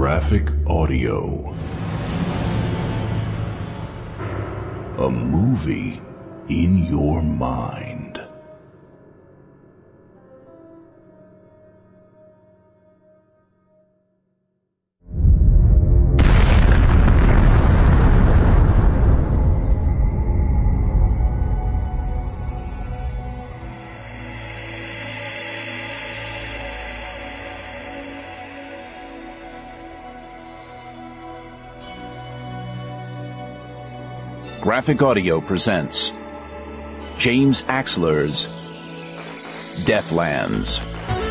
Graphic Audio. A movie in your mind. Graphic Audio presents James Axler's Deathlands.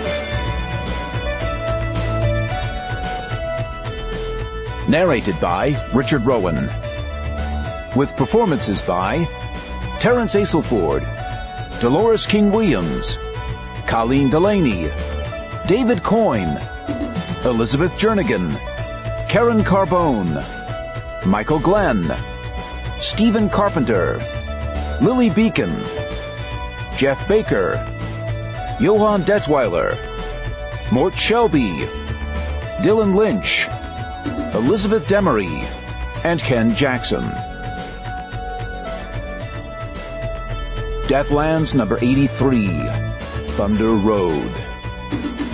Narrated by Richard Rowan. With performances by Terrence Aselford, Dolores King Williams, Colleen Delaney, David Coyne, Elizabeth Jernigan, Karen Carbone, Michael Glenn, Stephen Carpenter, Lily Beacon, Jeff Baker, Johann Detweiler, Mort Shelby, Dylan Lynch, Elizabeth Demery, and Ken Jackson. Deathlands number 83, Thunder Road.